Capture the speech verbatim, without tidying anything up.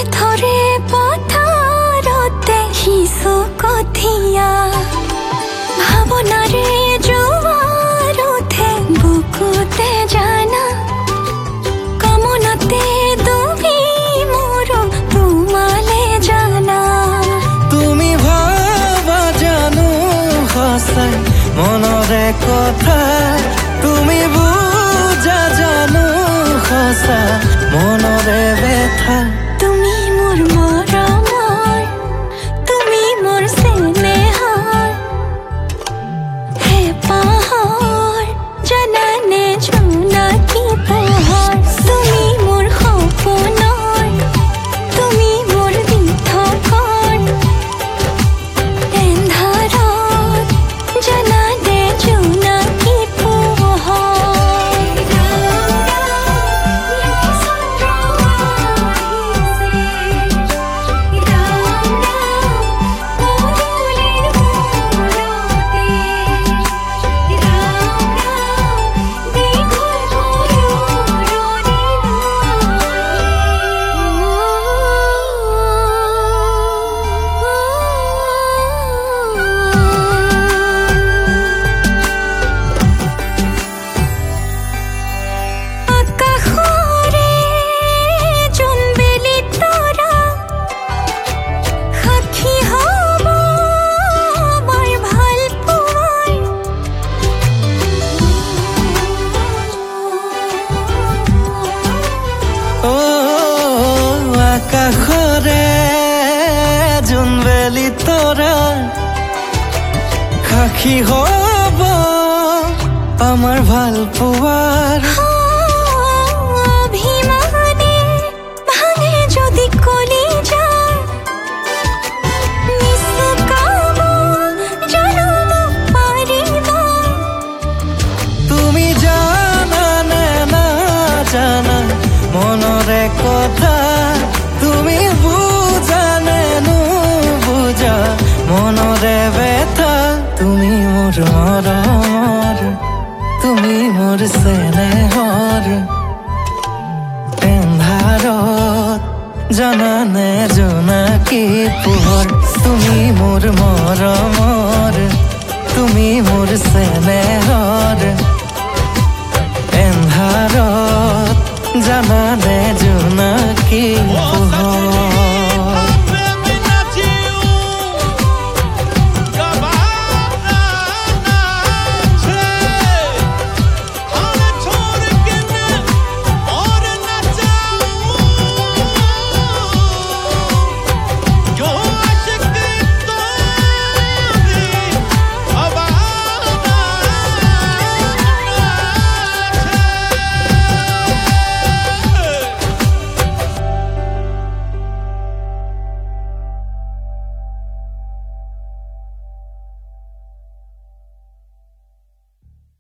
থৰে পথাৰতে সিঁচো কঠীয়া ভাৱনাৰে জোৱাৰ উঠে বুকুতে জানা কামনাতে ডুবি মোৰ তোমালে জানা তুমি ভাবা জানো সঁচাই মনৰে কথা তুমি বুজা জানো সঁচা মনৰে ব্যথা তুমি মোৰ মৰমৰ তুমি মোৰ চেনেহৰ হেঁপাহৰ জানানে জোনাকী পোহৰ তুমি মোৰ সপোনৰ তুমি মোৰ দিঠকৰ এন্ধাৰত জানানে জোনাকী আকাশৰে জোনবেলি তৰা সাক্ষী হ'ব আমাৰ ভাল পোৱাৰ অভিমানে ভাঙে যদি কলিজা নিচুকাব জনম পাৰিব তুমি জানানে নাজানা মনৰে কথা তুমি বুজানে নুবুজা মনৰে ব্যথা তুমি মোৰ মৰমৰ তুমি মোৰ চেনেহৰ এন্ধাৰত জানানে জোনাকী পোহৰ তুমি মোৰ মৰমৰ তুমি মোৰ চেনেহৰ এন্ধাৰত জানানে জোনাকী পোহৰ